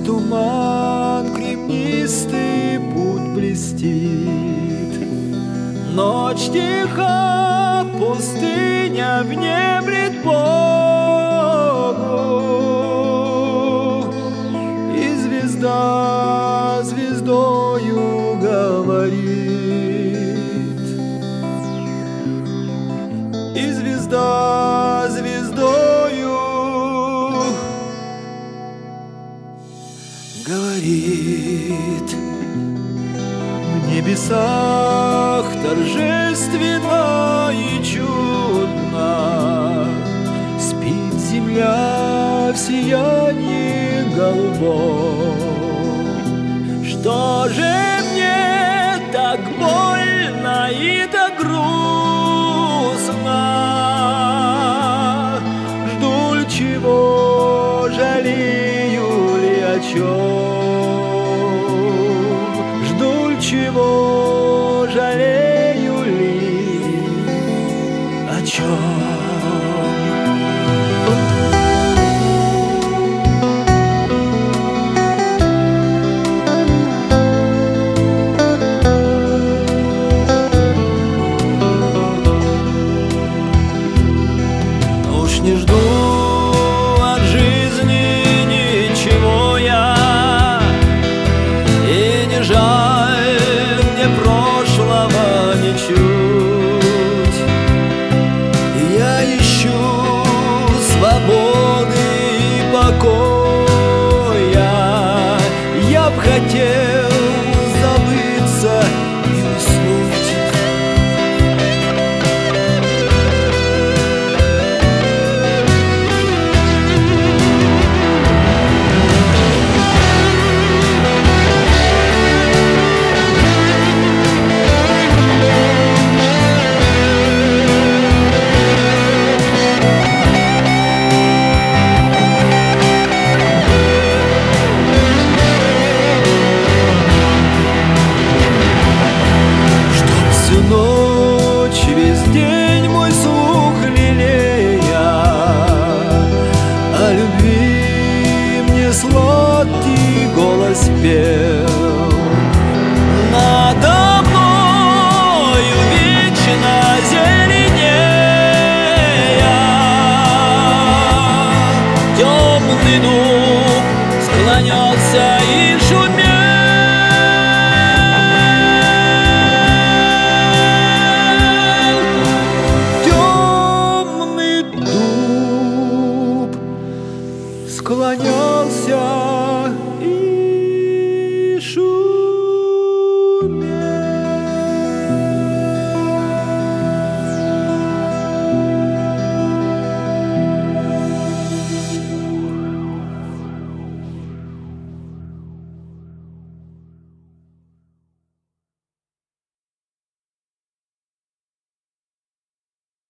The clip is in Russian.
туман кремнистый путь блестит. Ночь тиха, пустыня внемлет Богу, и звезда звездою говорит, и звезда звездою говорит. В небесах торжественно и чудно спит земля в сиянии голубом. Что же мне так больно и так грустно? Жду ли чего, жалею ли о чем? Жду ли чего, жалею ли о чем? Не жду от жизни ничего я, и не жаль мне прошлого ничуть. Я ищу свободы и покоя, я б хотел забыться и уснуть. Ночь, весь день мой слух лелея, о любви мне сладкий голос пел. Надо мною вечно зеленея темный дуб склонялся и шумел. Склонялся